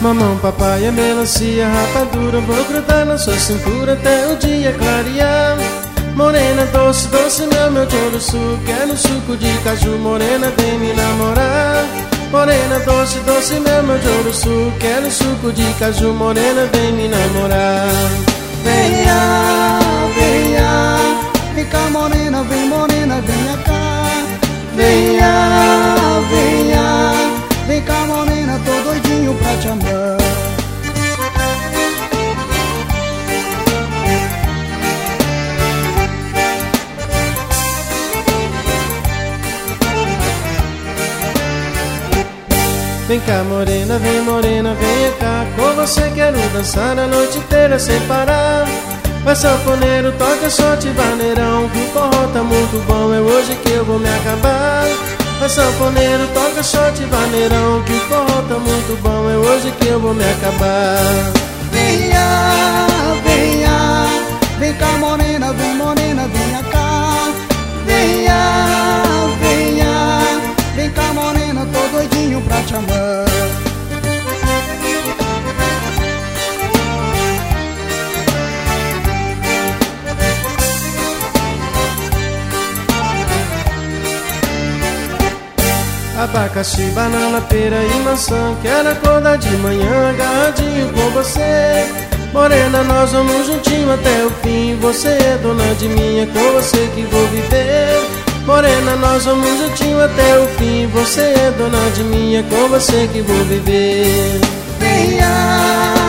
mamão, papaya, melancia, rapadura, vou grudar na sua cintura até o dia clarear. Morena doce, doce mel, meu choruçu, quero suco de caju, morena vem me namorar. Morena doce, doce mel, meu choruçu, quero suco de caju, morena vem me namorar. Venha, venha, vem cá morena, venha cá. Venha, venha, vem cá morena, tô doidinho pra te amar. Vem cá morena, venha cá, com você quero dançar a noite inteira sem parar. Vai sanfoneiro, toca shot, vaneirão, que o forró tá muito bom, é hoje que eu vou me acabar. Vai sanfoneiro, toca shot, vaneirão, que o forró tá muito bom, é hoje que eu vou me acabar. Venha, venha, vem cá morena, venha cá. Venha, venha, vem cá morena, tô doidinho pra te amar. Abacaxi, banana, pera e maçã, quero acordar de manhã agarradinho com você. Morena, nós vamos juntinho até o fim, você é dona de mim, é com você que vou viver. Morena, nós vamos juntinho até o fim, você é dona de mim, é com você que vou viver. Venha,